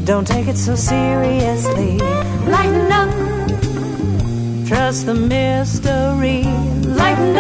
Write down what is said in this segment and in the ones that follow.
Don't take it so seriously. Lighten up. Trust the mystery. Lighten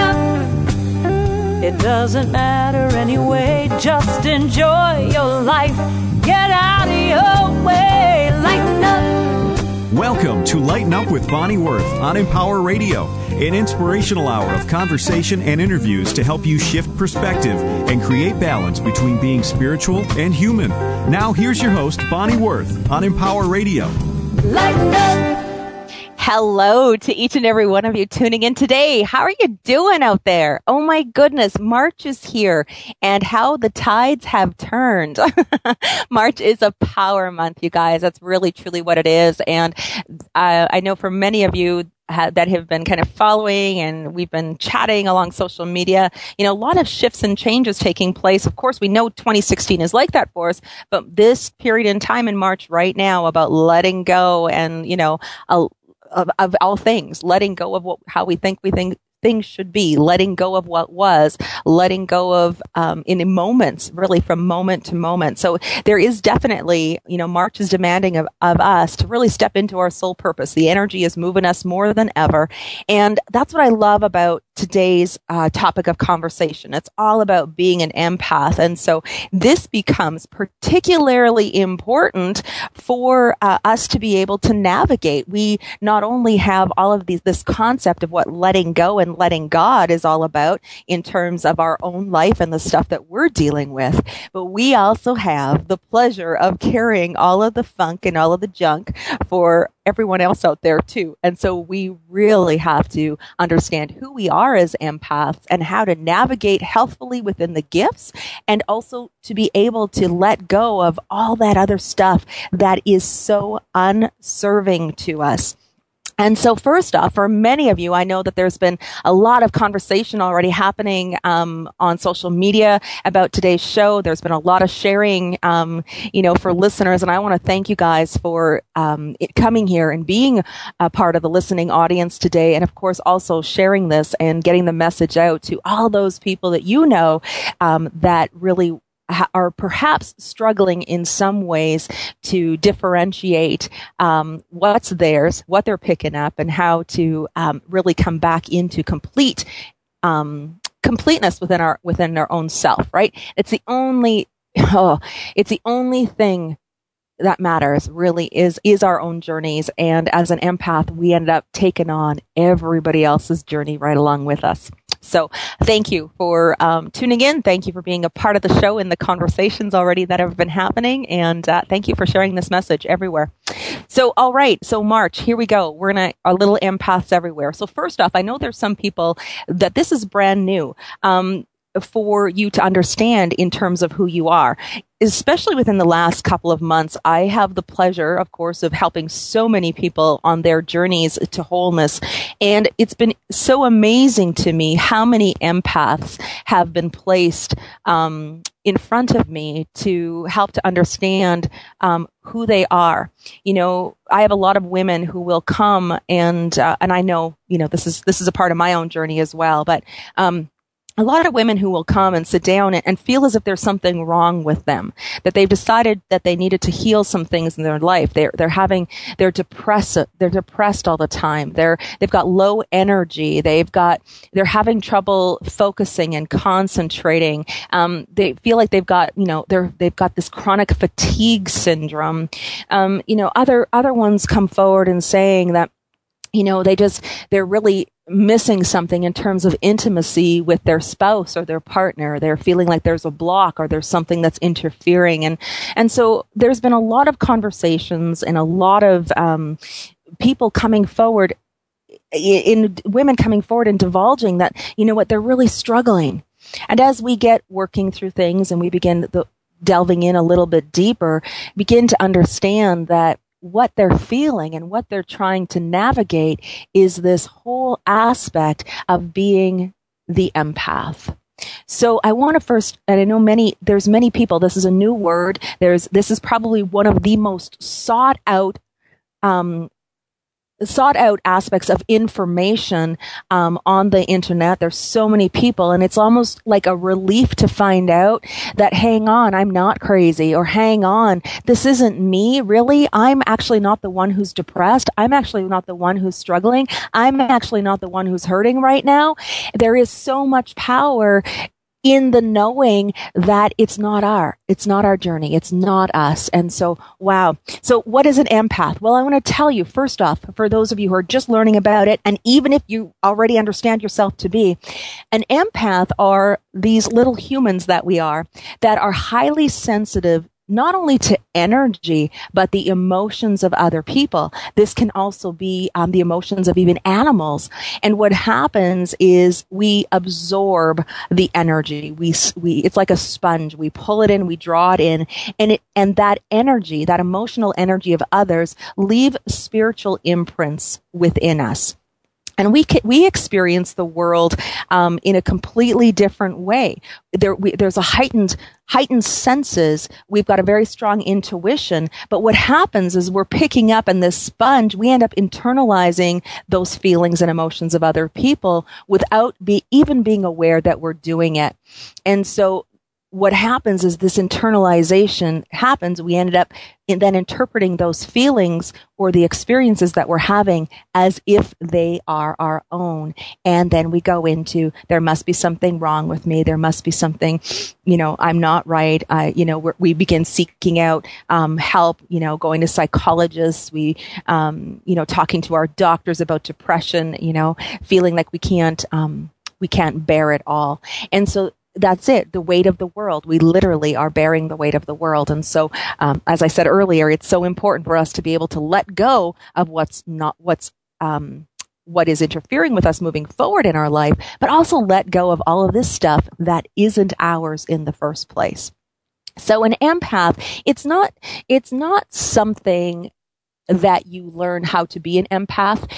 up. It doesn't matter anyway. Just enjoy your life. Get out of your way. Lighten up. Welcome to Lighten Up with Bonnie Worth on Empower Radio, an inspirational hour of conversation and interviews to help you shift perspective and create balance between being spiritual and human. Now, here's your host, Bonnie Worth, on Empower Radio. Lighten up. Hello to each and every one of you tuning in today. How are you doing out there? Oh my goodness, March is here and how the tides have turned. March is a power month, you guys. That's really, truly what it is. And I know for many of you that have been kind of following and we've been chatting along social media, a lot of shifts and changes taking place. Of course, we know 2016 is like that for us, but this period in time in March right now about letting go and, of all things, letting go of how we think things should be, letting go of what was, letting go of in moments, really from moment to moment. So there is definitely, March is demanding of us to really step into our soul purpose. The energy is moving us more than ever. And that's what I love about today's topic of conversation. It's all about being an empath. And so this becomes particularly important for us to be able to navigate. We not only have all of this concept of what letting go and letting God is all about in terms of our own life and the stuff that we're dealing with, but we also have the pleasure of carrying all of the funk and all of the junk for everyone else out there too. And so we really have to understand who we are as empaths and how to navigate healthfully within the gifts, and also to be able to let go of all that other stuff that is so unserving to us. And so first off, for many of you, I know that there's been a lot of conversation already happening on social media about today's show. There's been a lot of sharing, for listeners. And I want to thank you guys for coming here and being a part of the listening audience today. And of course, also sharing this and getting the message out to all those people that that really are perhaps struggling in some ways to differentiate what's theirs, what they're picking up, and how to really come back into completeness within their own self. Right? It's the only thing that matters really is our own journeys. And as an empath, we ended up taking on everybody else's journey right along with us. So thank you for tuning in. Thank you for being a part of the show and the conversations already that have been happening. And thank you for sharing this message everywhere. So, all right. So March, here we go. We're in a little empaths everywhere. So first off, I know there's some people that this is brand new for you to understand in terms of who you are. Especially within the last couple of months, I have the pleasure, of course, of helping so many people on their journeys to wholeness. And it's been so amazing to me how many empaths have been placed in front of me to help to understand who they are. I have a lot of women who will come and I know, this is a part of my own journey as well, but a lot of women who will come and sit down and feel as if there's something wrong with them, that they've decided that they needed to heal some things in their life. They're depressed all the time. They've got low energy. They're having trouble focusing and concentrating. They feel like they've got this chronic fatigue syndrome. Other ones come forward and saying that, they're really missing something in terms of intimacy with their spouse or their partner. They're feeling like there's a block or there's something that's interfering. And so there's been a lot of conversations and a lot of people coming forward, women coming forward and divulging that, they're really struggling. And as we get working through things and we begin delving in a little bit deeper, begin to understand that what they're feeling and what they're trying to navigate is this whole aspect of being the empath. So I want to first, and I know there's many people, this is a new word, this is probably one of the most sought out sought out aspects of information on the internet. There's so many people, and it's almost like a relief to find out that, hang on, I'm not crazy, or hang on, this isn't me, really. I'm actually not the one who's depressed. I'm actually not the one who's struggling. I'm actually not the one who's hurting right now. There is so much power in the knowing that it's not our journey. It's not us. And so, wow. So what is an empath? Well, I want to tell you, first off, for those of you who are just learning about it, and even if you already understand yourself to be, an empath are these little humans that we are that are highly sensitive not only to energy, but the emotions of other people. This can also be the emotions of even animals. And what happens is we absorb the energy. We it's like a sponge. We pull it in, we draw it in, and that energy, that emotional energy of others, leave spiritual imprints within us. And we experience the world in a completely different way. There's a heightened senses. We've got a very strong intuition. But what happens is we're picking up, and this sponge, we end up internalizing those feelings and emotions of other people without even being aware that we're doing it. And so what happens is this internalization happens. We ended up then interpreting those feelings or the experiences that we're having as if they are our own. And then we go into, there must be something wrong with me. There must be something, I'm not right. We begin seeking out help, going to psychologists. We, talking to our doctors about depression, feeling like we can't bear it all. And so that's it, the weight of the world. We literally are bearing the weight of the world. And so, as I said earlier, it's so important for us to be able to let go of what is interfering with us moving forward in our life, but also let go of all of this stuff that isn't ours in the first place. So an empath, it's not something that you learn how to be an empath.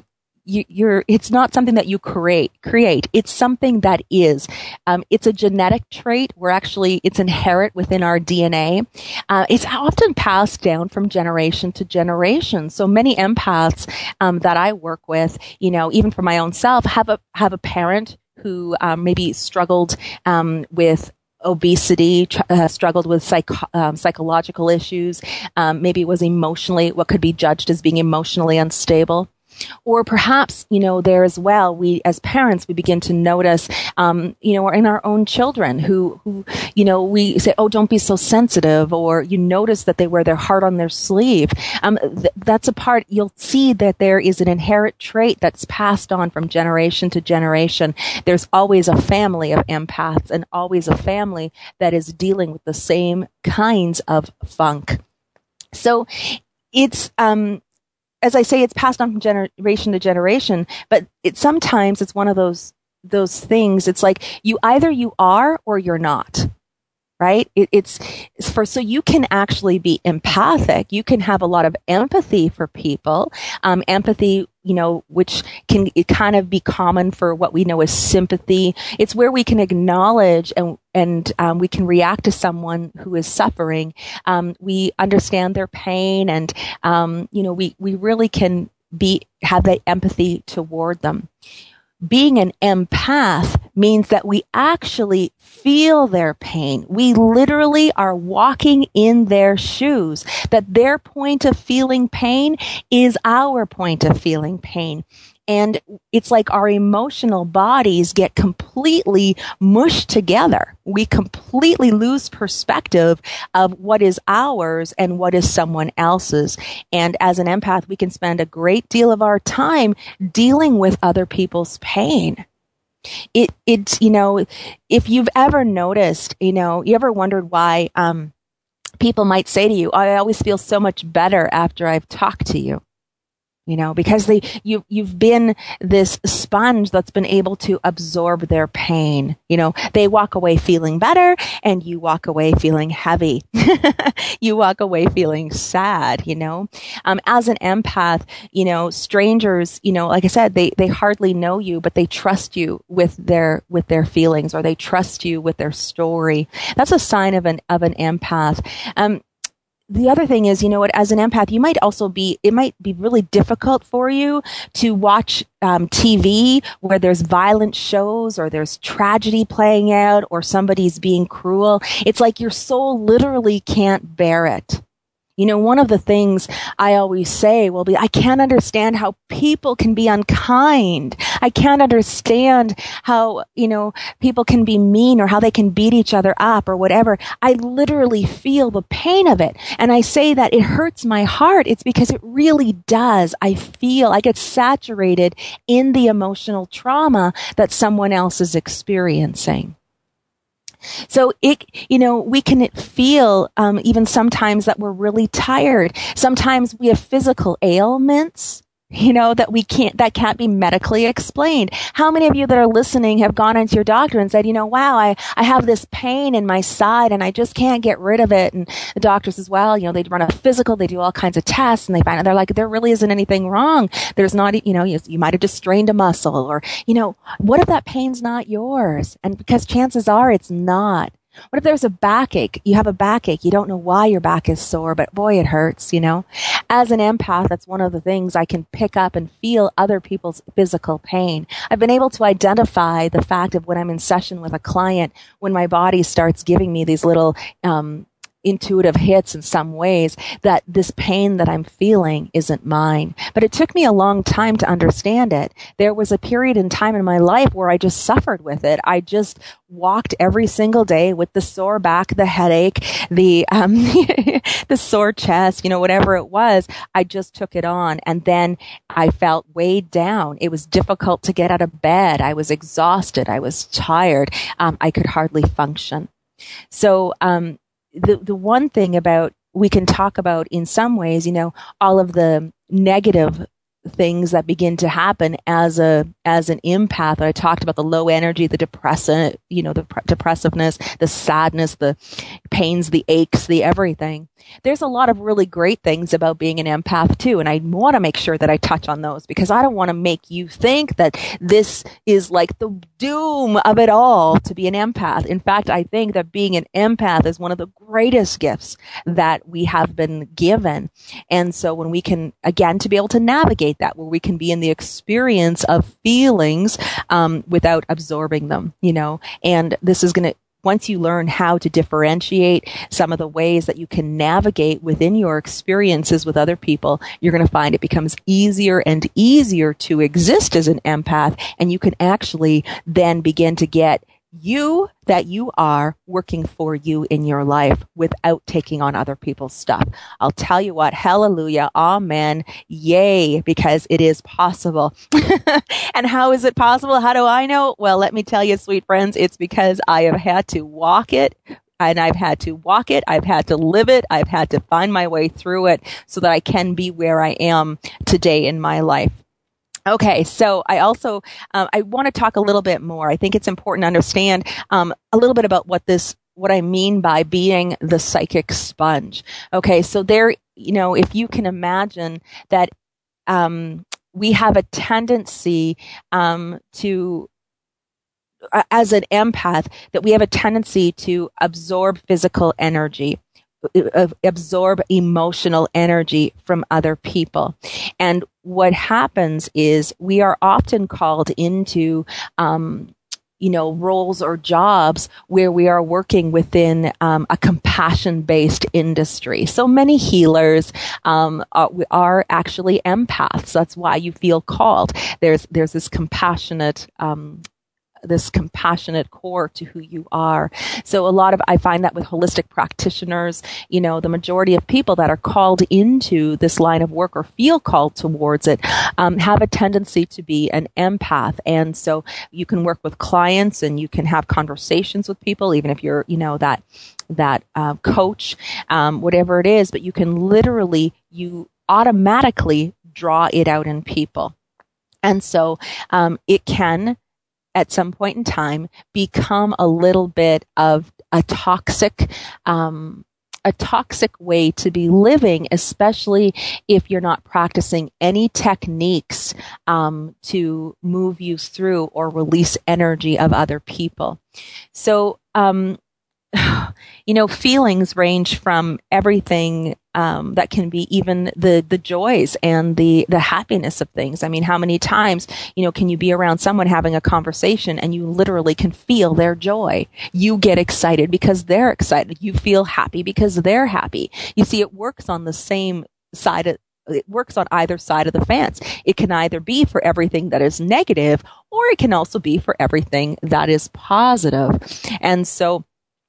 It's not something that you create. It's something that is. It's a genetic trait. It's inherent within our DNA. It's often passed down from generation to generation. So many empaths, that I work with, even for my own self, have a parent who, maybe struggled, with obesity, struggled with psychological issues, maybe was what could be judged as being emotionally unstable. Or perhaps, there as well, we as parents, we begin to notice, or in our own children who, we say, oh, don't be so sensitive, or you notice that they wear their heart on their sleeve. That's a part, you'll see that there is an inherent trait that's passed on from generation to generation. There's always a family of empaths and always a family that is dealing with the same kinds of funk. So it's, as I say, it's passed on from generation to generation, but sometimes it's one of those things. It's like either you are or you're not, right? So you can actually be empathic. You can have a lot of empathy for people. Empathy, which can kind of be common for what we know as sympathy. It's where we can acknowledge and we can react to someone who is suffering. We understand their pain, and we really can have that empathy toward them. Being an empath means that we actually feel their pain. We literally are walking in their shoes, that their point of feeling pain is our point of feeling pain. And it's like our emotional bodies get completely mushed together. We completely lose perspective of what is ours and what is someone else's. And as an empath, we can spend a great deal of our time dealing with other people's pain. It's if you've ever noticed, you ever wondered why people might say to you, I always feel so much better after I've talked to you. Because you've been this sponge that's been able to absorb their pain. They walk away feeling better, and you walk away feeling heavy. You walk away feeling sad, As an empath, strangers, like I said, they hardly know you, but they trust you with their feelings, or they trust you with their story. That's a sign of an empath. the other thing is, as an empath, it might be really difficult for you to watch TV where there's violent shows or there's tragedy playing out or somebody's being cruel. It's like your soul literally can't bear it. One of the things I always say will be, I can't understand how people can be unkind. I can't understand how, people can be mean or how they can beat each other up or whatever. I literally feel the pain of it. And I say that it hurts my heart. It's because it really does. I get saturated in the emotional trauma that someone else is experiencing. So we can feel, even sometimes that we're really tired. Sometimes we have physical ailments, that can't be medically explained. How many of you that are listening have gone into your doctor and said, wow, I have this pain in my side and I just can't get rid of it. And the doctor says, well, they run a physical, they do all kinds of tests and they find out, they're like, there really isn't anything wrong. There's not, you might have just strained a muscle or, what if that pain's not yours? And because chances are it's not. What if there's a backache? You have a backache. You don't know why your back is sore, but boy, it hurts, As an empath, that's one of the things I can pick up and feel other people's physical pain. I've been able to identify the fact of when I'm in session with a client, when my body starts giving me these little, intuitive hits in some ways, that this pain that I'm feeling isn't mine. But it took me a long time to understand it. There was a period in time in my life where I just suffered with it. I just walked every single day with the sore back, the headache, the the sore chest, whatever it was. I just took it on, and then I felt weighed down. It was difficult to get out of bed. I was exhausted. I was tired. I could hardly function. So, the one thing we can talk about in some ways, all of the negative things that begin to happen as an empath. I talked about the low energy, the depressiveness, the sadness, the pains, the aches, the everything. There's a lot of really great things about being an empath too, and I want to make sure that I touch on those because I don't want to make you think that this is like the doom of it all to be an empath. In fact, I think that being an empath is one of the greatest gifts that we have been given. And so when we can, again, to be able to navigate that, where we can be in the experience of feelings without absorbing them, and this is going to, once you learn how to differentiate some of the ways that you can navigate within your experiences with other people, you're going to find it becomes easier and easier to exist as an empath, and you can actually then begin to get you that you are working for you in your life without taking on other people's stuff. I'll tell you what, hallelujah, amen, yay, because it is possible. And how is it possible? How do I know? Well, let me tell you, sweet friends, it's because I have had to walk it. And I've had to walk it. I've had to live it. I've had to find my way through it so that I can be where I am today in my life. Okay, so I also I want to talk a little bit more. I think it's important to understand a little bit about what I mean by being the psychic sponge. Okay, so there, if you can imagine that we have a tendency to, as an empath, that we have a tendency to absorb physical energy, absorb emotional energy from other people. And what happens is we are often called into, roles or jobs where we are working within a compassion-based industry. So many healers are actually empaths. That's why you feel called. There's this compassionate core to who you are. So I find that with holistic practitioners, the majority of people that are called into this line of work or feel called towards it, have a tendency to be an empath. And so you can work with clients and you can have conversations with people, even if you're, that coach, whatever it is, but you automatically draw it out in people. And so, it can, at some point in time, become a little bit of a toxic way to be living, especially if you're not practicing any techniques to move you through or release energy of other people. So, feelings range from everything that can be even the joys and the happiness of things. I mean, how many times, can you be around someone having a conversation and you literally can feel their joy? You get excited because they're excited. You feel happy because they're happy. You see, it works on the same side it works on either side of the fence. It can either be for everything that is negative, or it can also be for everything that is positive. And so,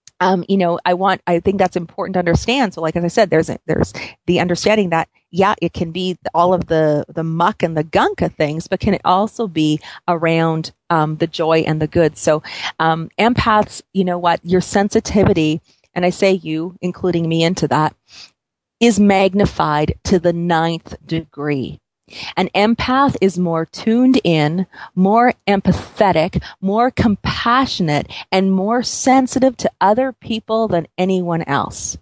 I think that's important to understand. So like, as I said, there's the understanding that, yeah, it can be all of the muck and the gunk of things, but can it also be around, the joy and the good? So, empaths, your sensitivity, and I say you, including me into that, is magnified to the 9th degree. An empath is more tuned in, more empathetic, more compassionate, and more sensitive to other people than anyone else.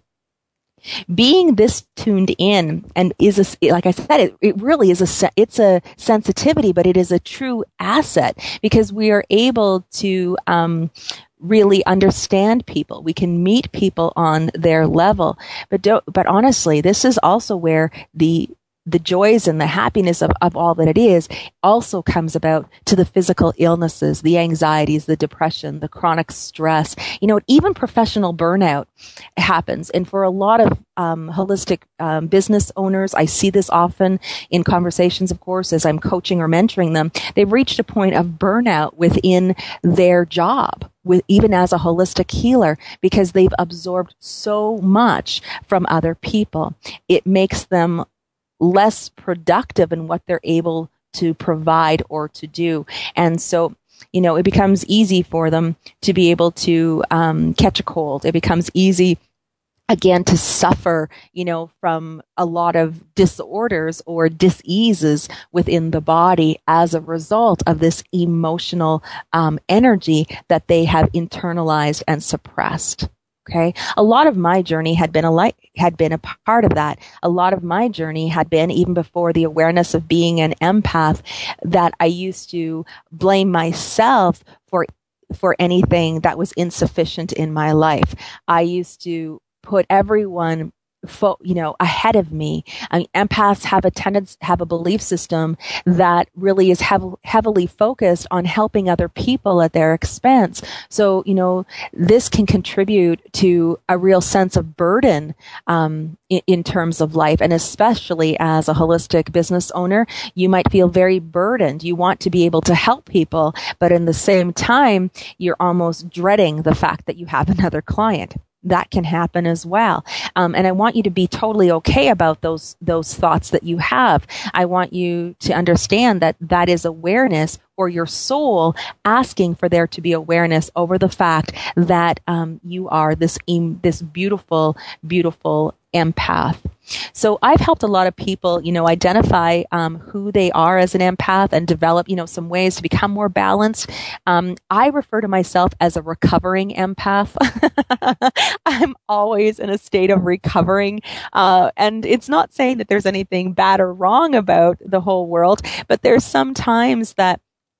Being this tuned in and like I said, it really is it's a sensitivity, but it is a true asset because we are able to, really understand people. We can meet people on their level. But honestly, this is also where the joys and the happiness of all that it is also comes about to the physical illnesses, the anxieties, the depression, the chronic stress. Even professional burnout happens. And for a lot of holistic business owners, I see this often in conversations, of course, as I'm coaching or mentoring them. They've reached a point of burnout within their job, even as a holistic healer, because they've absorbed so much from other people. It makes them less productive in what they're able to provide or to do. And so, it becomes easy for them to be able to catch a cold. It becomes easy, again, to suffer, from a lot of disorders or diseases within the body as a result of this emotional energy that they have internalized and suppressed. Okay. A lot of my journey had been a part of that. A lot of my journey had been, even before the awareness of being an empath, that I used to blame myself for anything that was insufficient in my life. I used to put everyone ahead of me. I mean, empaths have a belief system that really is heavily focused on helping other people at their expense. So, this can contribute to a real sense of burden, in terms of life. And especially as a holistic business owner, you might feel very burdened. You want to be able to help people, but in the same time, you're almost dreading the fact that you have another client. That can happen as well. And I want you to be totally okay about those thoughts that you have. I want you to understand that that is awareness, or your soul asking for there to be awareness over the fact that you are this beautiful, beautiful empath. So I've helped a lot of people, identify who they are as an empath and develop, some ways to become more balanced. I refer to myself as a recovering empath. I'm always in a state of recovering. And it's not saying that there's anything bad or wrong about the whole world, but there's some times that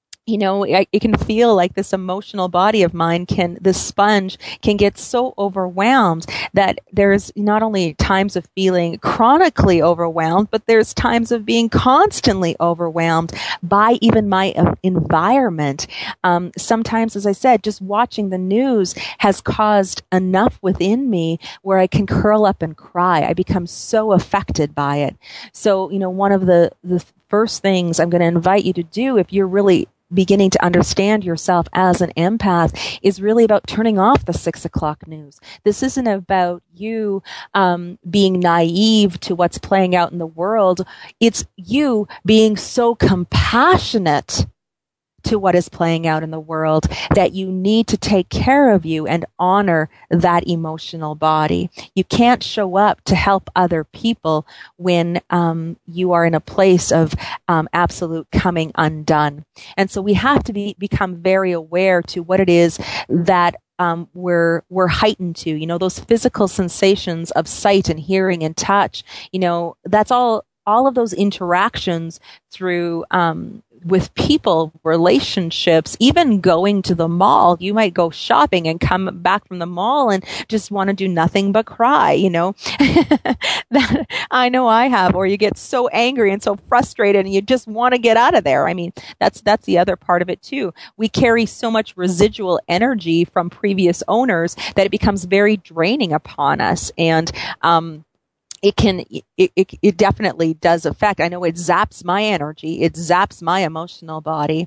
it can feel like this emotional body of mine this sponge can get so overwhelmed that there's not only times of feeling chronically overwhelmed, but there's times of being constantly overwhelmed by even my environment. Sometimes, as I said, just watching the news has caused enough within me where I can curl up and cry. I become so affected by it. So, one of the first things I'm going to invite you to do, if you're really beginning to understand yourself as an empath, is really about turning off the 6 o'clock news. This isn't about you being naive to what's playing out in the world. It's you being so compassionate to what is playing out in the world that you need to take care of you and honor that emotional body. You can't show up to help other people when you are in a place of absolute coming undone. And so we have to become very aware to what it is that we're heightened to, those physical sensations of sight and hearing and touch, that's all of those interactions through with people, relationships, even going to the mall. You might go shopping and come back from the mall and just want to do nothing but cry, that I know I have, or you get so angry and so frustrated and you just want to get out of there. I mean, that's the other part of it too. We carry so much residual energy from previous owners that it becomes very draining upon us. And, it definitely does affect. I know it zaps my energy. It zaps my emotional body.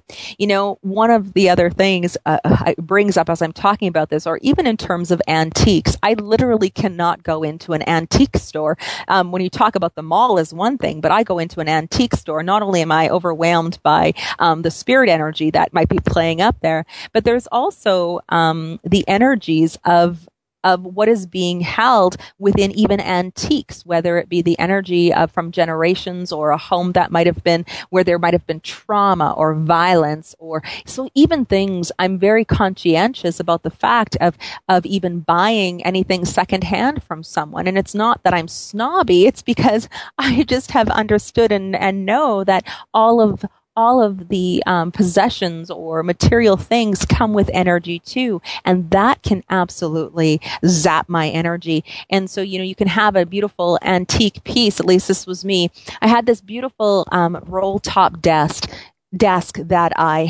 One of the other things it brings up as I'm talking about this, or even in terms of antiques, I literally cannot go into an antique store. When you talk about the mall is one thing, but I go into an antique store. Not only am I overwhelmed by the spirit energy that might be playing up there, but there's also the energies of what is being held within even antiques, whether it be the energy from generations or a home that might have been where there might have been trauma or violence, or so even things. I'm very conscientious about the fact of even buying anything secondhand from someone. And it's not that I'm snobby, it's because I just have understood and know that all of the possessions or material things come with energy too, and that can absolutely zap my energy. And so, you can have a beautiful antique piece. At least this was me. I had this beautiful roll top desk that I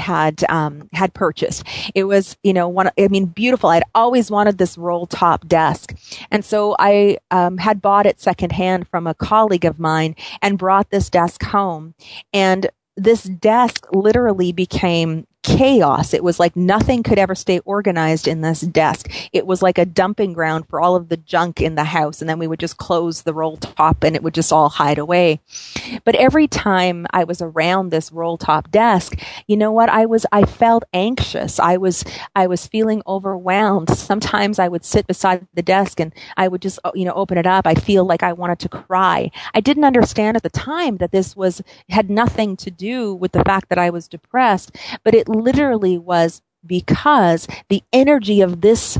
had purchased. It was, beautiful. I'd always wanted this roll top desk. And so I had bought it secondhand from a colleague of mine and brought this desk home. And this desk literally became chaos. It was like nothing could ever stay organized in this desk. It was like a dumping ground for all of the junk in the house. And then we would just close the roll top and it would just all hide away. But every time I was around this roll top desk, you know what? I felt anxious. I was feeling overwhelmed. Sometimes I would sit beside the desk and I would just, open it up. I feel like I wanted to cry. I didn't understand at the time that this had nothing to do with the fact that I was depressed, but it literally was because the energy of this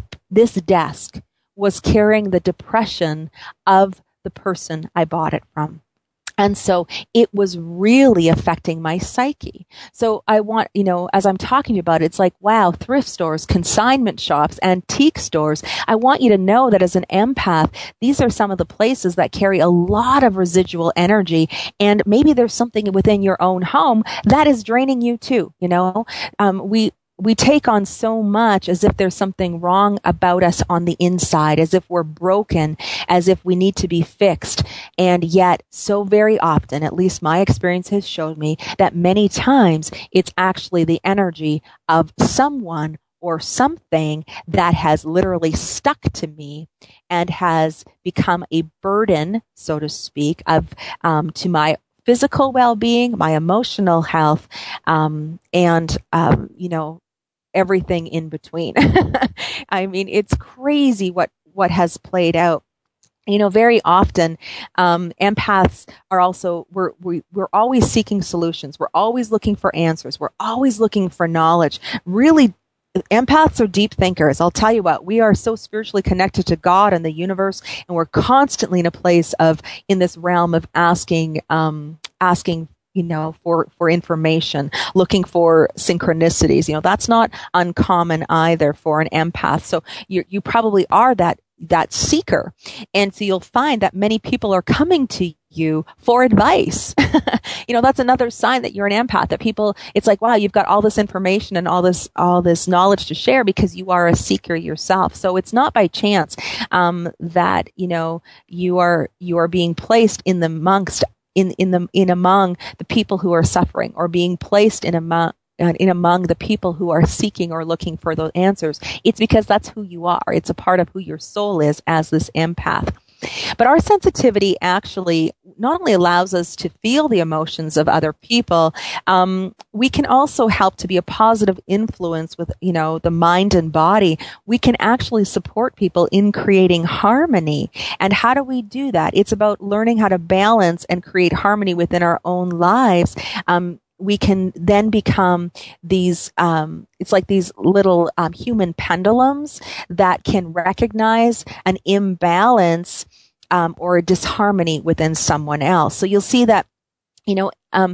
desk was carrying the depression of the person I bought it from. And so it was really affecting my psyche. So I want, as I'm talking about it, it's like, wow, thrift stores, consignment shops, antique stores. I want you to know that as an empath, these are some of the places that carry a lot of residual energy. And maybe there's something within your own home that is draining you too. We take on so much as if there's something wrong about us on the inside, as if we're broken, as if we need to be fixed. And yet, so very often, at least my experience has showed me, that many times it's actually the energy of someone or something that has literally stuck to me and has become a burden, so to speak, to my physical well-being, my emotional health, and everything in between. I mean, it's crazy what has played out. Very often, empaths are also, we're always seeking solutions. We're always looking for answers. We're always looking for knowledge. Really, empaths are deep thinkers. I'll tell you what, we are so spiritually connected to God and the universe, and we're constantly in a place in this realm of asking for information, looking for synchronicities. That's not uncommon either for an empath. So you probably are that seeker. And so you'll find that many people are coming to you for advice. That's another sign that you're an empath, that people, it's like, wow, you've got all this information and all this knowledge to share because you are a seeker yourself. So it's not by chance, that, you are being placed in among the people who are suffering, or being placed in among the people who are seeking or looking for those answers. It's because that's who you are. It's a part of who your soul is as this empath. But our sensitivity actually not only allows us to feel the emotions of other people, we can also help to be a positive influence with, the mind and body. We can actually support people in creating harmony. And how do we do that? It's about learning how to balance and create harmony within our own lives. We can then become these, it's like these little human pendulums that can recognize an imbalance or a disharmony within someone else. So you'll see that,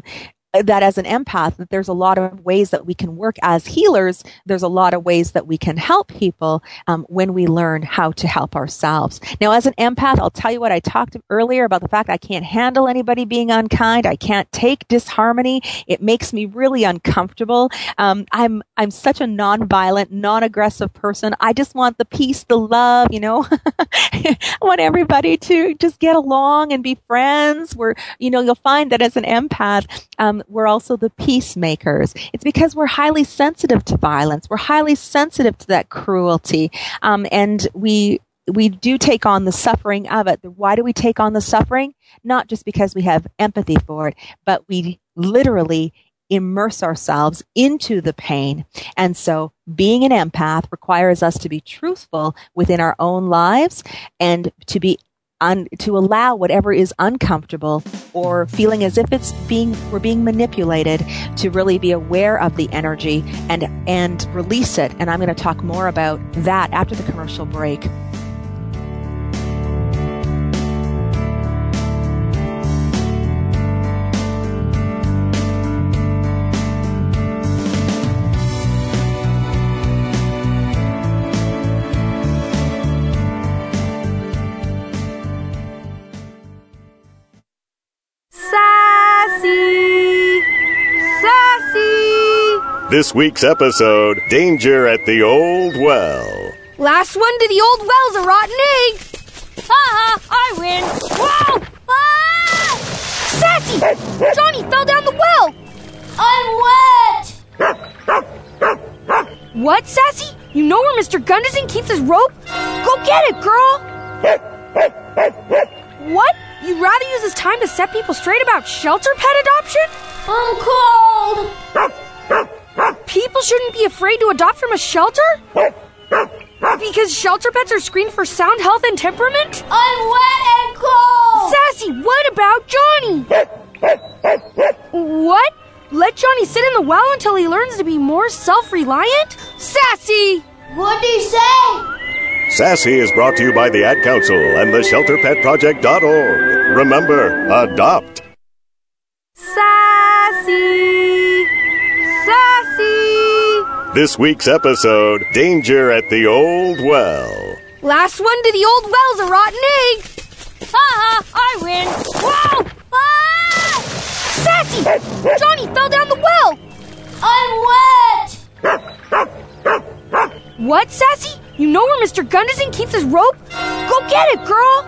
that as an empath, that there's a lot of ways that we can work as healers. There's a lot of ways that we can help people when we learn how to help ourselves. Now, as an empath, I'll tell you what, I talked earlier about the fact I can't handle anybody being unkind. I can't take disharmony. It makes me really uncomfortable. I'm such a non-violent, non-aggressive person. I just want the peace, the love, I want everybody to just get along and be friends. You'll find that as an empath, we're also the peacemakers. It's because we're highly sensitive to violence. We're highly sensitive to that cruelty. And we do take on the suffering of it. Why do we take on the suffering? Not just because we have empathy for it, but we literally immerse ourselves into the pain. And so being an empath requires us to be truthful within our own lives and to allow whatever is uncomfortable or feeling as if we're being manipulated, to really be aware of the energy and release it. And I'm going to talk more about that after the commercial break. This week's episode, Danger at the Old Well. Last one to the old well's a rotten egg. Ha! I win. Whoa! Ah! Sassy! Johnny fell down the well. I'm wet. What, Sassy? You know where Mr. Gunderson keeps his rope? Go get it, girl. What? You'd rather use this time to set people straight about shelter pet adoption? I'm cold. People shouldn't be afraid to adopt from a shelter? Because shelter pets are screened for sound health and temperament? I'm wet and cold. Sassy, what about Johnny? What? Let Johnny sit in the well until he learns to be more self-reliant? Sassy! What'd he say? Sassy is brought to you by the Ad Council and the ShelterPetProject.org. Remember, adopt. Sassy! Sassy! This week's episode, Danger at the Old Well. Last one to the old well's a rotten egg. Ha! I win. Whoa! Ah! Sassy! Johnny fell down the well. I'm wet. What, Sassy? You know where Mr. Gunderson keeps his rope? Go get it, girl.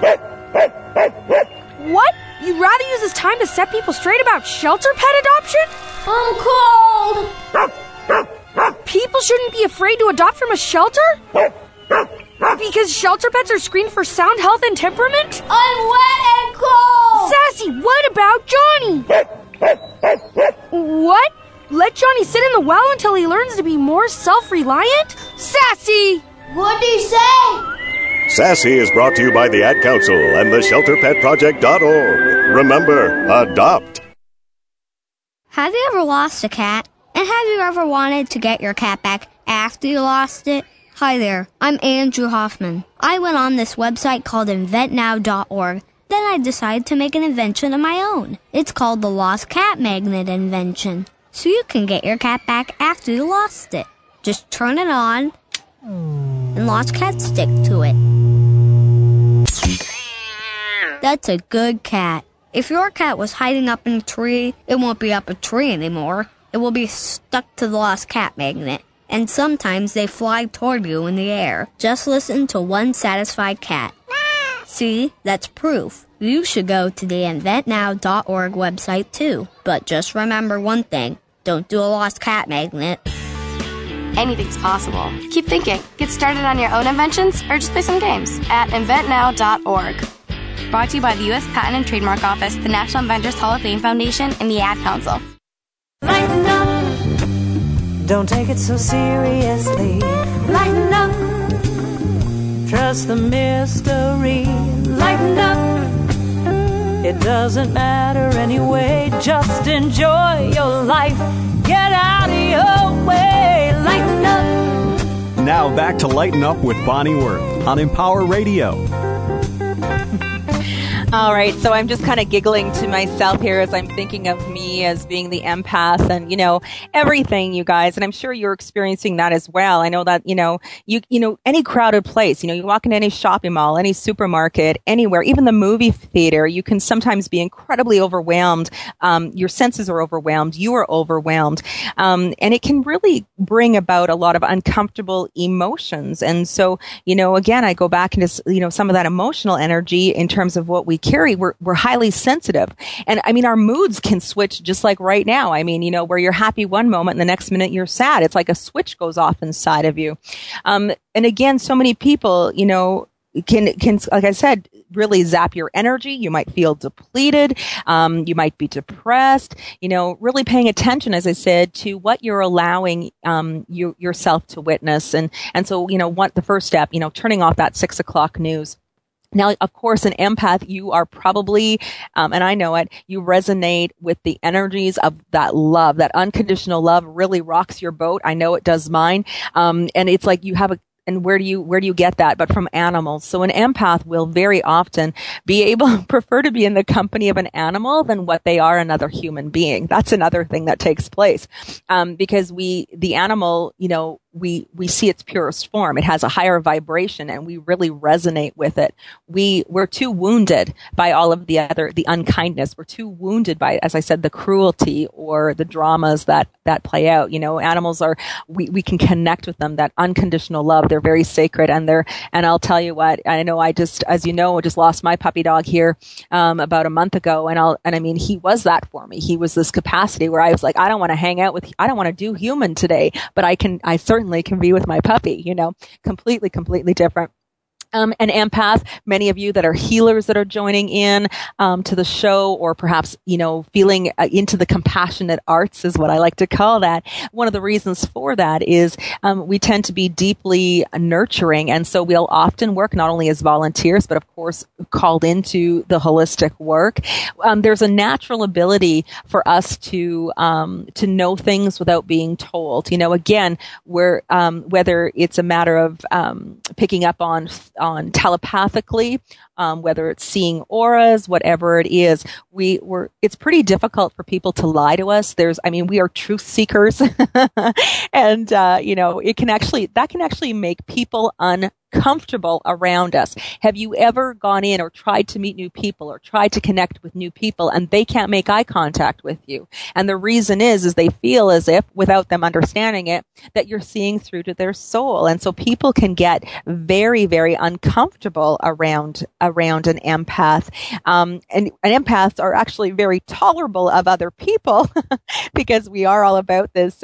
What? You'd rather use this time to set people straight about shelter pet adoption? I'm cold. People shouldn't be afraid to adopt from a shelter? Because shelter pets are screened for sound health and temperament? I'm wet and cold. Sassy, what about Johnny? What? Let Johnny sit in the well until he learns to be more self-reliant? Sassy! What'd he say? Sassy is brought to you by the Ad Council and the ShelterPetProject.org. Remember, adopt. Have you ever lost a cat? And have you ever wanted to get your cat back after you lost it? Hi there, I'm Andrew Hoffman. I went on this website called InventNow.org. Then I decided to make an invention of my own. It's called the Lost Cat Magnet Invention. So you can get your cat back after you lost it. Just turn it on, and lost cats stick to it. That's a good cat. If your cat was hiding up in a tree, it won't be up a tree anymore. It will be stuck to the lost cat magnet. And sometimes they fly toward you in the air. Just listen to one satisfied cat. See, that's proof. You should go to the InventNow.org website too. But just remember one thing. Don't do a lost cat magnet. Anything's possible. Keep thinking. Get started on your own inventions or just play some games at InventNow.org. Brought to you by the U.S. Patent and Trademark Office, the National Inventors Hall of Fame Foundation, and the Ad Council. Lighten up. Don't take it so seriously. Lighten up. Trust the mystery. Lighten up. It doesn't matter anyway. Just enjoy your life. Get out of your way. Lighten up. Now back to Lighten Up with Bonnie Worth on Empower Radio. All right, so I'm just kind of giggling to myself here as I'm thinking of me as being the empath and, everything, you guys. And I'm sure you're experiencing that as well. I know that, you any crowded place, you walk into any shopping mall, any supermarket, anywhere, even the movie theater, you can sometimes be incredibly overwhelmed. Your senses are overwhelmed. You are overwhelmed. And it can really bring about a lot of uncomfortable emotions. And so, again, I go back into, some of that emotional energy in terms of what we carry. We're highly sensitive. And I mean, our moods can switch just like right now. I mean, where you're happy one moment and the next minute you're sad. It's like a switch goes off inside of you. And again, so many people, can, like I said, really zap your energy. You might feel depleted. You might be depressed, really paying attention, as I said, to what you're allowing, yourself to witness. And so, the first step, turning off that 6 o'clock news. Now, of course, an empath, you are probably, and I know it, you resonate with the energies of that love. That unconditional love really rocks your boat. I know it does mine. And it's like you have and where do you get that? But from animals. So an empath will very often prefer to be in the company of an animal than what they are another human being. That's another thing that takes place. Because the animal, we see its purest form. It has a higher vibration and we really resonate with it. We're too wounded by all of the unkindness. We're too wounded by, as I said, the cruelty or the dramas that play out. Animals we can connect with them, that unconditional love. They're very sacred and I'll tell you what, I know I just lost my puppy dog here, about a month ago. And I mean, he was that for me. He was this capacity where I was like, I don't want to do human today, but I certainly can be with my puppy, completely different. An empath, many of you that are healers that are joining in to the show, or perhaps, feeling into the compassionate arts is what I like to call that. One of the reasons for that is we tend to be deeply nurturing. And so we'll often work not only as volunteers, but of course called into the holistic work. There's a natural ability for us to know things without being told. Again, whether it's a matter of picking up on telepathically, whether it's seeing auras, whatever it is, it's pretty difficult for people to lie to us. We are truth seekers and, that can actually make people uncomfortable around us. Have you ever gone in or tried to meet new people or tried to connect with new people and they can't make eye contact with you? And the reason is they feel as if, without them understanding it, that you're seeing through to their soul. And so people can get very, very uncomfortable around an empath. And empaths are actually very tolerable of other people because we are all about this,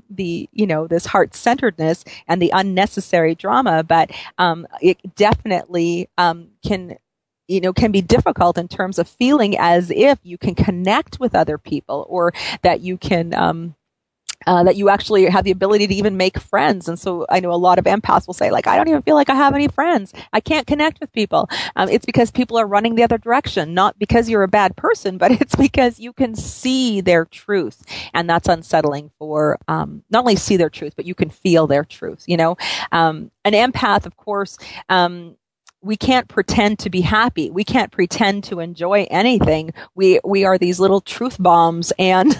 this heart-centeredness and the unnecessary drama. But it definitely can be difficult in terms of feeling as if you can connect with other people, or that you can that you actually have the ability to even make friends. And so I know a lot of empaths will say, like, I don't even feel like I have any friends. I can't connect with people. It's because people are running the other direction, not because you're a bad person, but it's because you can see their truth. And that's unsettling for, not only see their truth, but you can feel their truth, An empath, of course, we can't pretend to be happy. We can't pretend to enjoy anything. We are these little truth bombs, and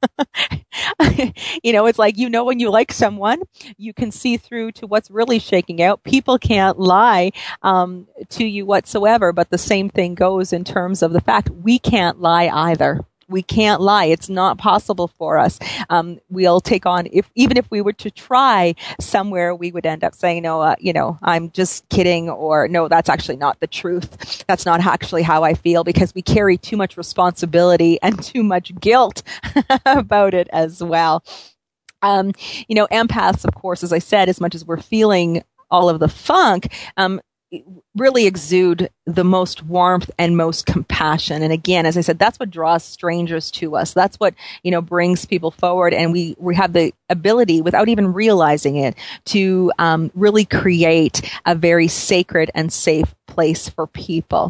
it's like, when you like someone, you can see through to what's really shaking out. People can't lie to you whatsoever, but the same thing goes in terms of the fact we can't lie either. We can't lie. It's not possible for us. We'll take on, even if we were to try somewhere, we would end up saying, no, I'm just kidding, or no, that's actually not the truth. That's not actually how I feel, because we carry too much responsibility and too much guilt about it as well. Empaths, of course, as I said, as much as we're feeling all of the funk, really exude the most warmth and most compassion. And again, as I said, that's what draws strangers to us. That's what, brings people forward. And we have the ability, without even realizing it, to really create a very sacred and safe place for people.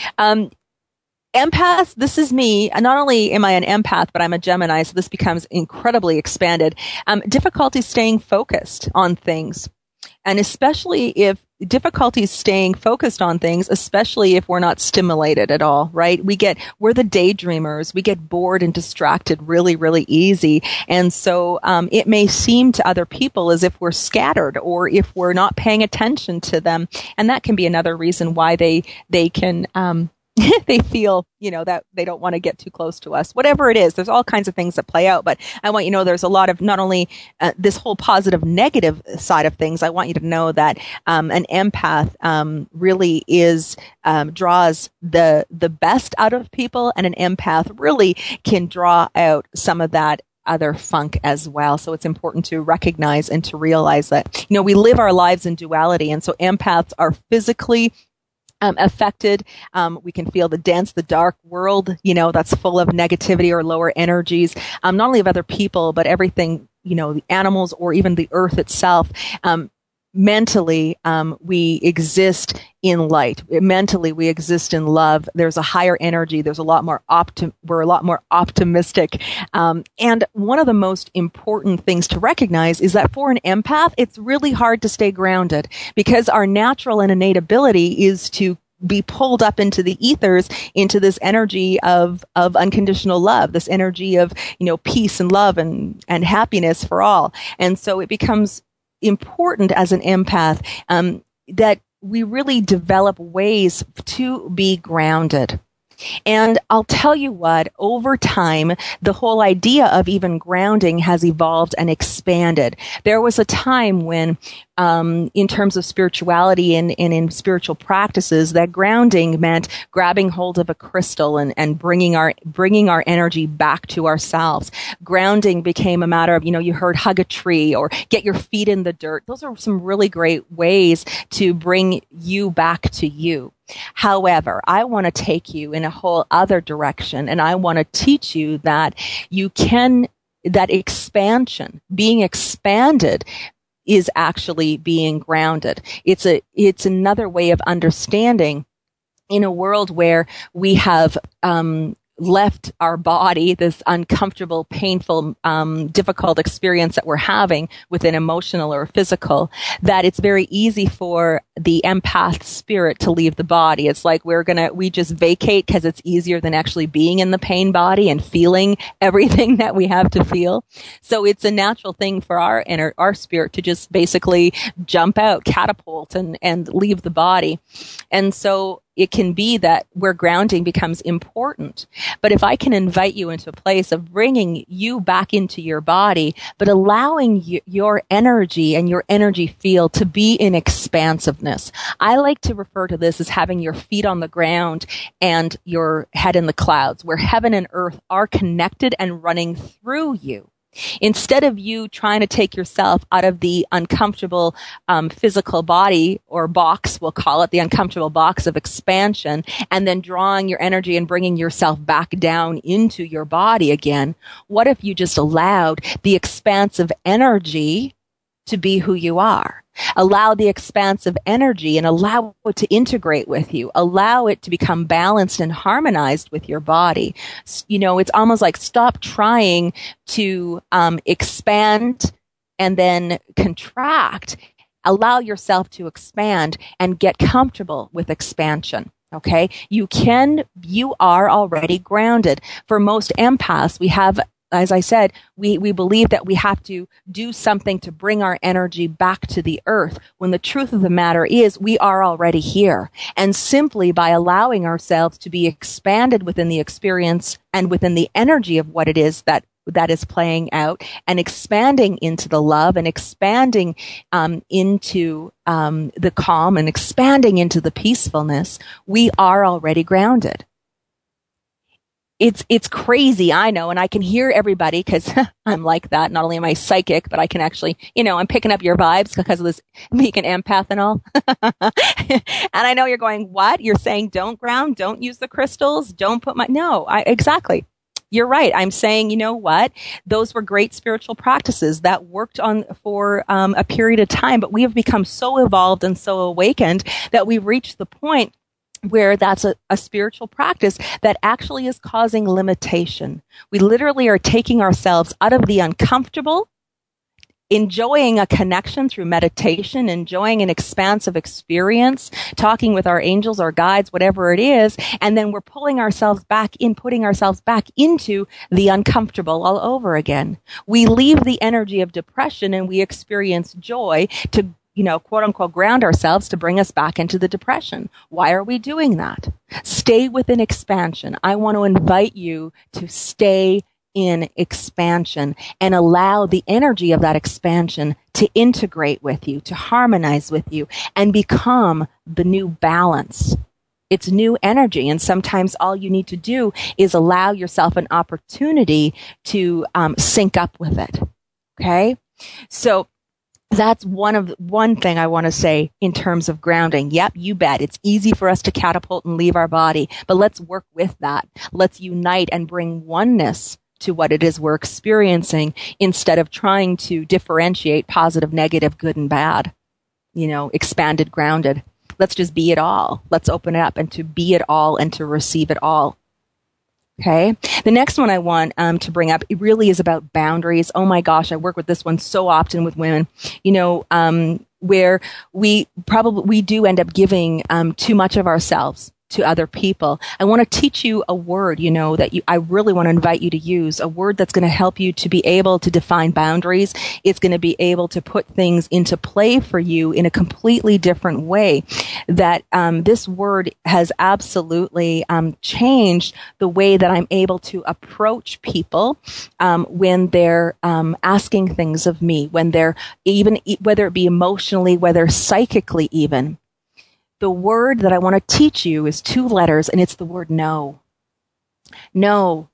Empath, this is me. Not only am I an empath, but I'm a Gemini, so this becomes incredibly expanded. Difficulty staying focused on things. And especially if difficulties staying focused on things, especially if we're not stimulated at all, right? We're the daydreamers. We get bored and distracted really, really easy. And so, it may seem to other people as if we're scattered or if we're not paying attention to them. And that can be another reason why they can, they feel, that they don't want to get too close to us. Whatever it is, there's all kinds of things that play out. But I want you to know there's a lot of not only this whole positive, negative side of things. I want you to know that an empath really draws the best out of people, and an empath really can draw out some of that other funk as well. So it's important to recognize and to realize that, we live our lives in duality. And so empaths are physically affected. We can feel the dense, the dark world, that's full of negativity or lower energies, not only of other people, but everything, the animals or even the earth itself. Mentally, we exist in light. Mentally, we exist in love. There's a higher energy. There's a lot more we're a lot more optimistic. And one of the most important things to recognize is that for an empath, it's really hard to stay grounded because our natural and innate ability is to be pulled up into the ethers, into this energy of unconditional love, this energy of, peace and love and happiness for all. And so it becomes important as an empath that we really develop ways to be grounded. And I'll tell you what, over time, the whole idea of even grounding has evolved and expanded. There was a time when, in terms of spirituality and in spiritual practices, that grounding meant grabbing hold of a crystal and bringing our energy back to ourselves. Grounding became a matter of, you heard hug a tree or get your feet in the dirt. Those are some really great ways to bring you back to you. However, I want to take you in a whole other direction, and I want to teach you that that expansion, being expanded, is actually being grounded. It's another way of understanding in a world where we have, left our body, this uncomfortable, painful, difficult experience that we're having with an emotional or physical, that it's very easy for the empath spirit to leave the body. It's like we just vacate because it's easier than actually being in the pain body and feeling everything that we have to feel. So it's a natural thing for our spirit to just basically jump out, catapult and leave the body. And so it can be that where grounding becomes important. But if I can invite you into a place of bringing you back into your body, but allowing your energy and your energy field to be in expansiveness. I like to refer to this as having your feet on the ground and your head in the clouds, where heaven and earth are connected and running through you. Instead of you trying to take yourself out of the uncomfortable physical body or box, we'll call it the uncomfortable box of expansion, and then drawing your energy and bringing yourself back down into your body again, what if you just allowed the expansive energy to be who you are? Allow the expansive energy and allow it to integrate with you. Allow it to become balanced and harmonized with your body. It's almost like stop trying to expand and then contract. Allow yourself to expand and get comfortable with expansion. Okay? You are already grounded. For most empaths, we have, as I said, we believe that we have to do something to bring our energy back to the earth, when the truth of the matter is we are already here. And simply by allowing ourselves to be expanded within the experience and within the energy of what it is that is playing out, and expanding into the love and expanding into the calm and expanding into the peacefulness, we are already grounded. It's crazy, I know, and I can hear everybody because I'm like that. Not only am I psychic, but I can actually, I'm picking up your vibes because of this being an empath and all. And I know you're going, what? You're saying don't ground, don't use the crystals, don't put exactly. You're right. I'm saying, you know what? Those were great spiritual practices that worked for a period of time, but we have become so evolved and so awakened that we've reached the point where that's a spiritual practice that actually is causing limitation. We literally are taking ourselves out of the uncomfortable enjoying a connection through meditation, enjoying an expansive experience, talking with our angels or guides, whatever it is, and then we're putting ourselves back into the uncomfortable all over again. We leave the energy of depression and we experience joy to, quote unquote, ground ourselves to bring us back into the depression. Why are we doing that? Stay within expansion. I want to invite you to stay in expansion and allow the energy of that expansion to integrate with you, to harmonize with you, and become the new balance. It's new energy, and sometimes all you need to do is allow yourself an opportunity to sync up with it. Okay? So that's one thing I want to say in terms of grounding. Yep, you bet. It's easy for us to catapult and leave our body, but let's work with that. Let's unite and bring oneness to what it is we're experiencing instead of trying to differentiate positive, negative, good, and bad. Expanded, grounded. Let's just be it all. Let's open it up and to be it all and to receive it all. Okay. The next one I want to bring up, it really is about boundaries. Oh my gosh, I work with this one so often with women, where we do end up giving too much of ourselves to other people. I want to teach you a word, I really want to invite you to use, a word that's going to help you to be able to define boundaries. It's going to be able to put things into play for you in a completely different way. That this word has absolutely changed the way that I'm able to approach people when they're asking things of me, when they're even, whether it be emotionally, whether psychically even. The word that I want to teach you is 2 letters, and it's the word no. No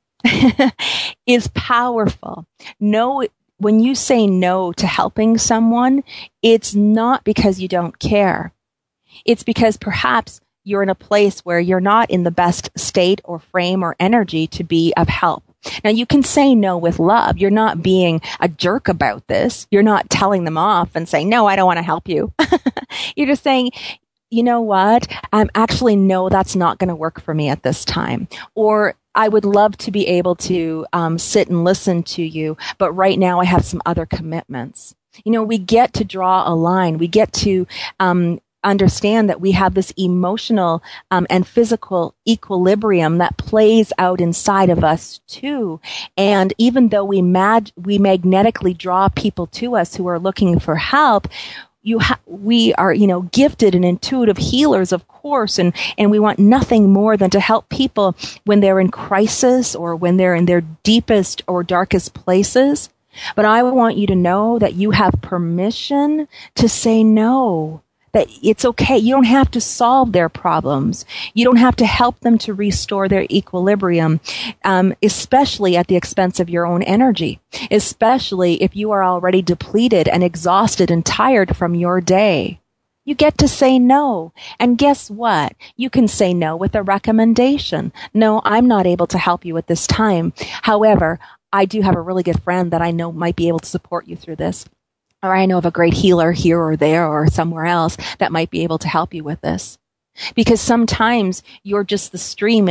is powerful. No, when you say no to helping someone, it's not because you don't care. It's because perhaps you're in a place where you're not in the best state or frame or energy to be of help. Now, you can say no with love. You're not being a jerk about this. You're not telling them off and saying, no, I don't want to help you. You're just saying, you know what? No, that's not going to work for me at this time. Or I would love to be able to sit and listen to you, but right now I have some other commitments. We get to draw a line. We get to understand that we have this emotional and physical equilibrium that plays out inside of us too. And even though we magnetically draw people to us who are looking for help, we are, gifted and intuitive healers, of course, and we want nothing more than to help people when they're in crisis or when they're in their deepest or darkest places. But I want you to know that you have permission to say no, that it's okay. You don't have to solve their problems. You don't have to help them to restore their equilibrium, especially at the expense of your own energy, especially if you are already depleted and exhausted and tired from your day. You get to say no. And guess what? You can say no with a recommendation. No, I'm not able to help you at this time. However, I do have a really good friend that I know might be able to support you through this. Or I know of a great healer here or there or somewhere else that might be able to help you with this. Because sometimes you're just the stream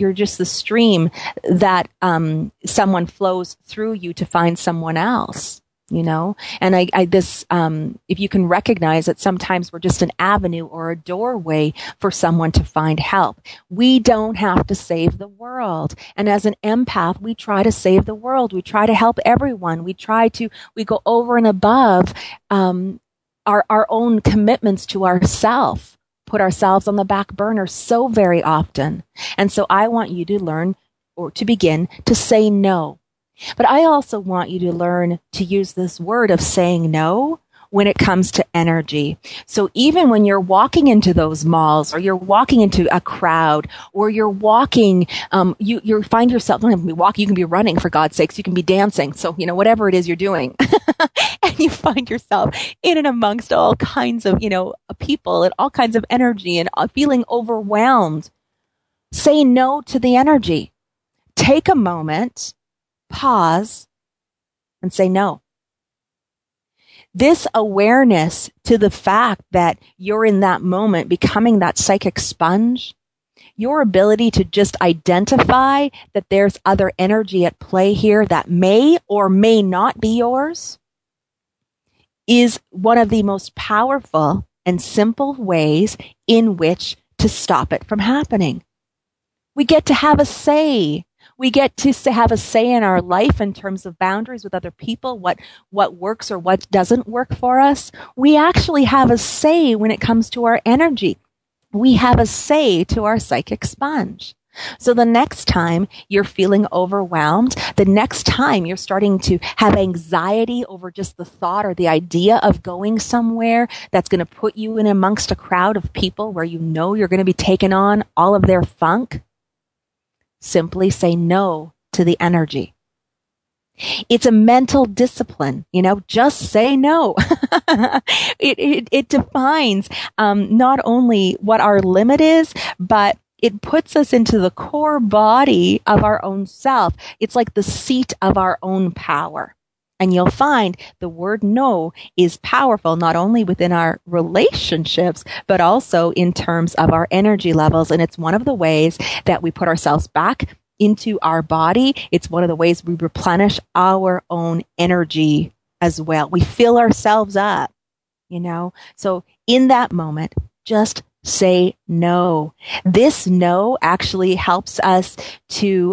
that someone flows through you to find someone else. And if you can recognize that sometimes we're just an avenue or a doorway for someone to find help. We don't have to save the world. And as an empath, we try to save the world. We try to help everyone. We go over and above, our own commitments to ourselves, put ourselves on the back burner so very often. And so I want you to learn or to begin to say no. But I also want you to learn to use this word of saying no when it comes to energy. So even when you're walking into those malls or you're walking into a crowd or you're walking, you find yourself, don't have to be walking, you can be running for God's sakes, you can be dancing. So, whatever it is you're doing. And you find yourself in and amongst all kinds of, people and all kinds of energy and feeling overwhelmed. Say no to the energy. Take a moment. Pause and say no. This awareness to the fact that you're in that moment becoming that psychic sponge, your ability to just identify that there's other energy at play here that may or may not be yours, is one of the most powerful and simple ways in which to stop it from happening. We get to have a say. We get to have a say in our life in terms of boundaries with other people, what works or what doesn't work for us. We actually have a say when it comes to our energy. We have a say to our psychic sponge. So the next time you're feeling overwhelmed, the next time you're starting to have anxiety over just the thought or the idea of going somewhere that's going to put you in amongst a crowd of people where you know you're going to be taking on all of their funk, simply say no to the energy. It's a mental discipline, just say no. It defines not only what our limit is, but it puts us into the core body of our own self. It's like the seat of our own power. And you'll find the word no is powerful, not only within our relationships, but also in terms of our energy levels. And it's one of the ways that we put ourselves back into our body. It's one of the ways we replenish our own energy as well. We fill ourselves up, So in that moment, just say no. This no actually helps us to,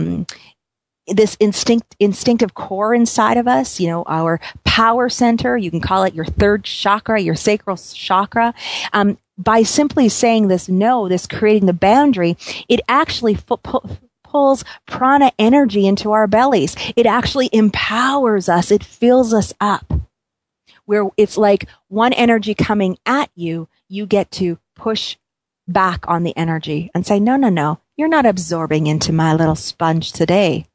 this instinctive core inside of us, our power center, you can call it your third chakra, your sacral chakra. By simply saying this no, this creating the boundary, it actually pulls prana energy into our bellies. It actually empowers us. It fills us up. Where it's like one energy coming at you, you get to push back on the energy and say, no, you're not absorbing into my little sponge today.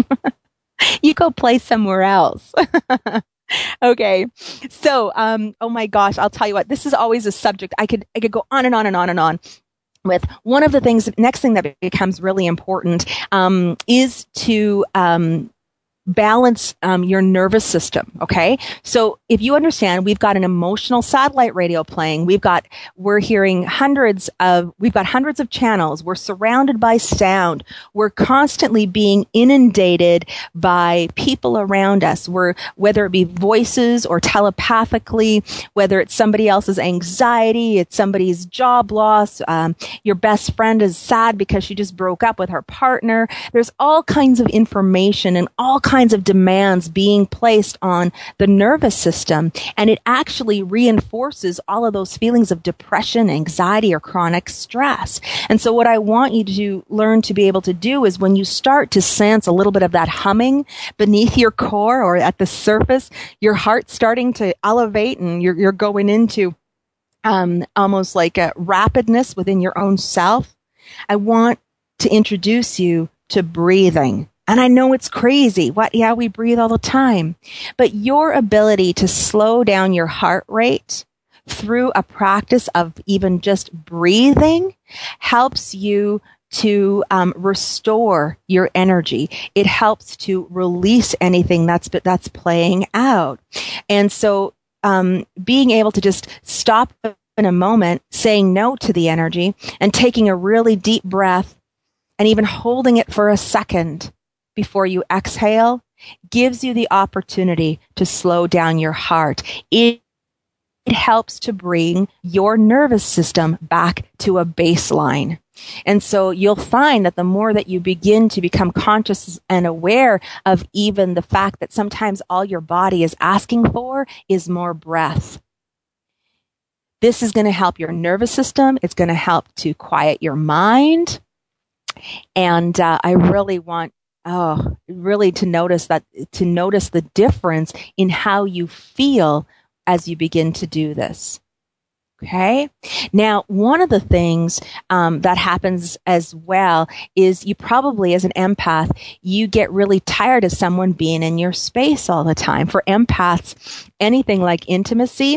You go play somewhere else. Okay. So, oh my gosh, I'll tell you what, this is always a subject. I could go on and on and on and on with. One of the things, next thing that becomes really important, is to, balance your nervous system. Okay, so if you understand, we've got an emotional satellite radio playing. We've got hundreds of channels. We're surrounded by sound. We're constantly being inundated by people around us. Whether it be voices or telepathically, whether it's somebody else's anxiety, it's somebody's job loss. Your best friend is sad because she just broke up with her partner. There's all kinds of information and all kinds of demands being placed on the nervous system, and it actually reinforces all of those feelings of depression, anxiety, or chronic stress. And so what I want you to learn to be able to do is when you start to sense a little bit of that humming beneath your core or at the surface, your heart starting to elevate and you're going into almost like a rapidness within your own self, I want to introduce you to breathing. And I know it's crazy. Yeah, we breathe all the time. But your ability to slow down your heart rate through a practice of even just breathing helps you to restore your energy. It helps to release anything that's playing out. And so being able to just stop in a moment, saying no to the energy and taking a really deep breath and even holding it for a second before you exhale gives you the opportunity to slow down your heart. It helps to bring your nervous system back to a baseline. And so you'll find that the more that you begin to become conscious and aware of even the fact that sometimes all your body is asking for is more breath. This is going to help your nervous system. It's going to help to quiet your mind. And I really want to notice the difference in how you feel as you begin to do this. Okay. Now, one of the things that happens as well is you probably, as an empath, you get really tired of someone being in your space all the time. For empaths, anything like intimacy,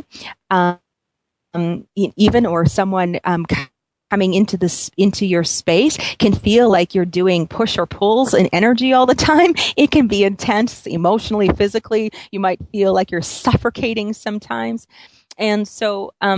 even or someone coming into your space can feel like you're doing push or pulls and energy all the time. It can be intense emotionally, physically. You might feel like you're suffocating sometimes. And so,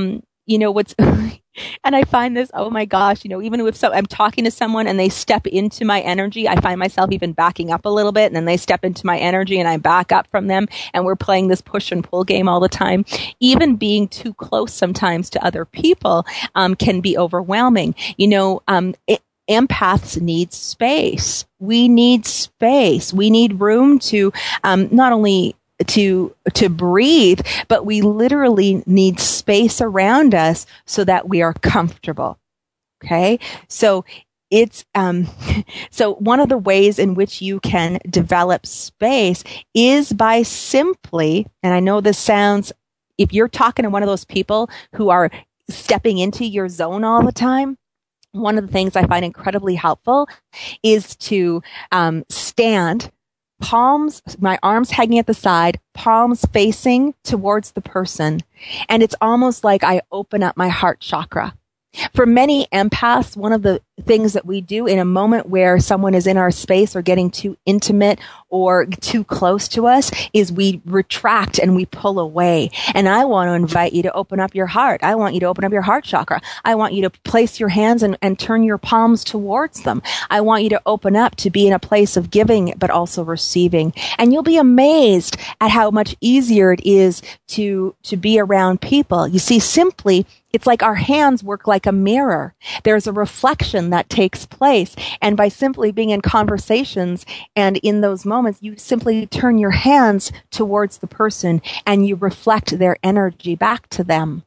what's, and I find this, oh my gosh, even if I'm talking to someone and they step into my energy, I find myself even backing up a little bit, and then they step into my energy and I back up from them, and we're playing this push and pull game all the time. Even being too close sometimes to other people can be overwhelming. Empaths need space. We need space. We need room to not only to breathe, but we literally need space around us so that we are comfortable. Okay? So it's so one of the ways in which you can develop space is by simply, and I know this sounds, if you're talking to one of those people who are stepping into your zone all the time, one of the things I find incredibly helpful is to stand, palms, my arms hanging at the side, palms facing towards the person. And it's almost like I open up my heart chakra. For many empaths, one of the things that we do in a moment where someone is in our space or getting too intimate or too close to us is we retract and we pull away. And I want to invite you to open up your heart. I want you to open up your heart chakra. I want you to place your hands and turn your palms towards them. I want you to open up to be in a place of giving but also receiving. And you'll be amazed at how much easier it is to be around people. You see, simply, it's like our hands work like a mirror. There's a reflection that takes place. And by simply being in conversations and in those moments, you simply turn your hands towards the person and you reflect their energy back to them.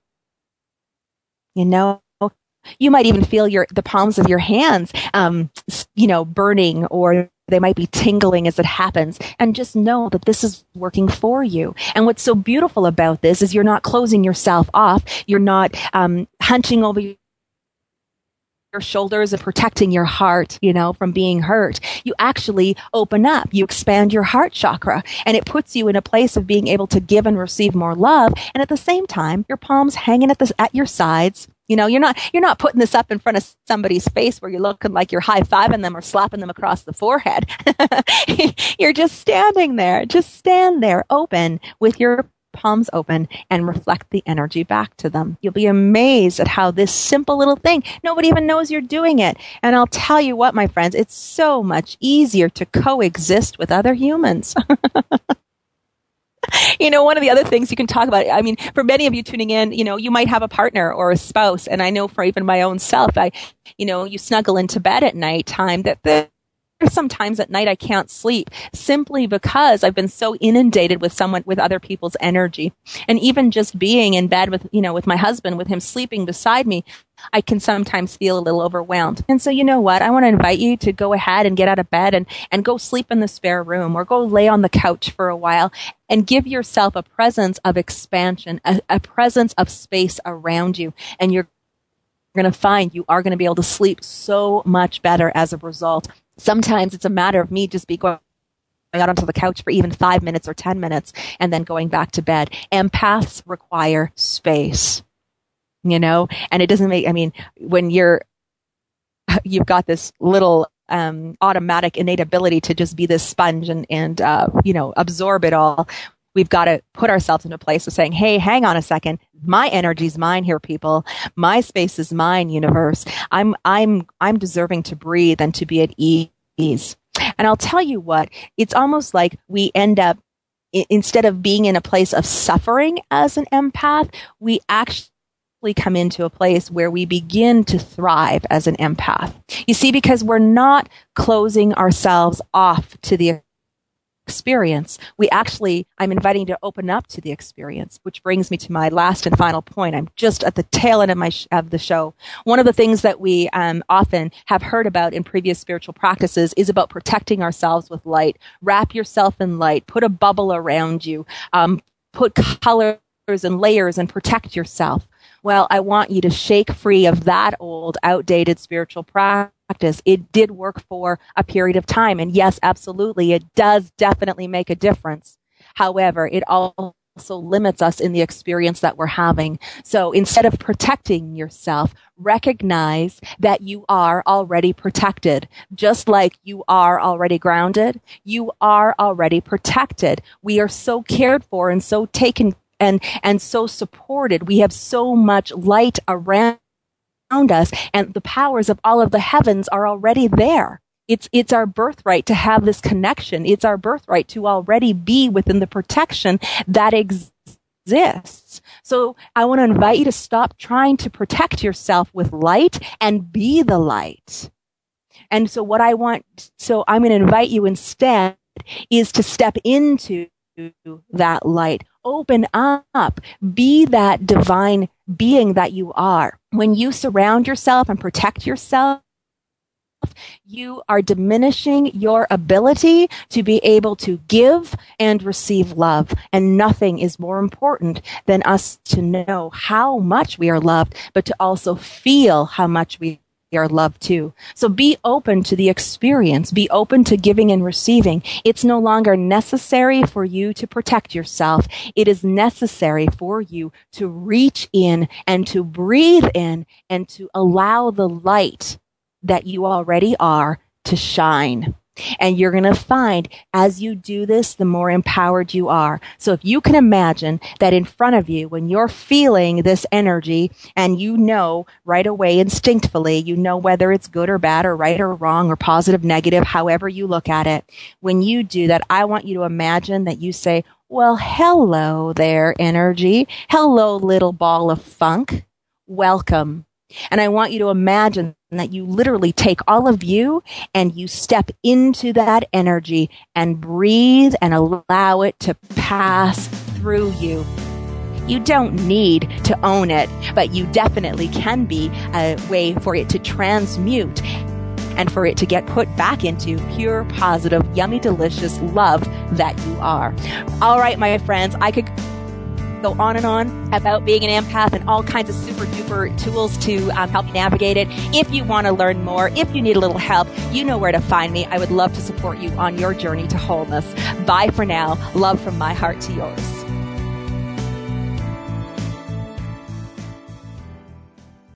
You might even feel the palms of your hands, burning, or they might be tingling as it happens, and just know that this is working for you. And what's so beautiful about this is you're not closing yourself off. You're not hunching over your shoulders and protecting your heart, from being hurt. You actually open up. You expand your heart chakra, and it puts you in a place of being able to give and receive more love. And at the same time, your palms hanging at your sides. You're not putting this up in front of somebody's face where you're looking like you're high-fiving them or slapping them across the forehead. You're just standing there. Just stand there open with your palms open and reflect the energy back to them. You'll be amazed at how this simple little thing, nobody even knows you're doing it. And I'll tell you what, my friends, it's so much easier to coexist with other humans. One of the other things you can talk about, for many of you tuning in, you might have a partner or a spouse. And I know for even my own self, you snuggle into bed at night time there's sometimes at night I can't sleep simply because I've been so inundated with other people's energy. And even just being in bed with my husband, with him sleeping beside me, I can sometimes feel a little overwhelmed. And so you know what? I want to invite you to go ahead and get out of bed and go sleep in the spare room or go lay on the couch for a while and give yourself a presence of expansion, a presence of space around you. And you're going to find you are going to be able to sleep so much better as a result. Sometimes it's a matter of me just going out onto the couch for even 5 minutes or 10 minutes and then going back to bed. Empaths require space, and it doesn't when you've got this little automatic innate ability to just be this sponge and absorb it all. We've got to put ourselves in a place of saying, hey, hang on a second. My energy's mine here, people. My space is mine, universe. I'm deserving to breathe and to be at ease. And I'll tell you what, it's almost like we end up, instead of being in a place of suffering as an empath, we actually come into a place where we begin to thrive as an empath. You see, because we're not closing ourselves off to the experience. I'm inviting you to open up to the experience, which brings me to my last and final point. I'm just at the tail end of the show. One of the things that we often have heard about in previous spiritual practices is about protecting ourselves with light. Wrap yourself in light. Put a bubble around you. Put colors and layers and protect yourself. Well, I want you to shake free of that old, outdated spiritual practice. It did work for a period of time. And yes, absolutely, it does definitely make a difference. However, it also limits us in the experience that we're having. So instead of protecting yourself, recognize that you are already protected. Just like you are already grounded, you are already protected. We are so cared for and so taken and so supported. We have so much light around us, and the powers of all of the heavens are already there. It's our birthright to have this connection. It's our birthright to already be within the protection that exists. So I want to invite you to stop trying to protect yourself with light and be the light. And so I'm going to invite you instead is to step into that light. Open up. Be that divine being that you are. When you surround yourself and protect yourself, you are diminishing your ability to be able to give and receive love. And nothing is more important than us to know how much we are loved, but to also feel how much we are loved too. So be open to the experience. Be open to giving and receiving. It's no longer necessary for you to protect yourself. It is necessary for you to reach in and to breathe in and to allow the light that you already are to shine. And you're going to find as you do this, the more empowered you are. So if you can imagine that in front of you, when you're feeling this energy and you know right away instinctively, you know whether it's good or bad or right or wrong or positive, negative, however you look at it. When you do that, I want you to imagine that you say, well, hello there, energy. Hello, little ball of funk. Welcome. And I want you to imagine that you literally take all of you and you step into that energy and breathe and allow it to pass through you. You don't need to own it, but you definitely can be a way for it to transmute and for it to get put back into pure, positive, yummy, delicious love that you are. All right, my friends, I could go on and on about being an empath and all kinds of super duper tools to help you navigate it. If you want to learn more, if you need a little help, you know where to find me. I would love to support you on your journey to wholeness. Bye for now. Love from my heart to yours.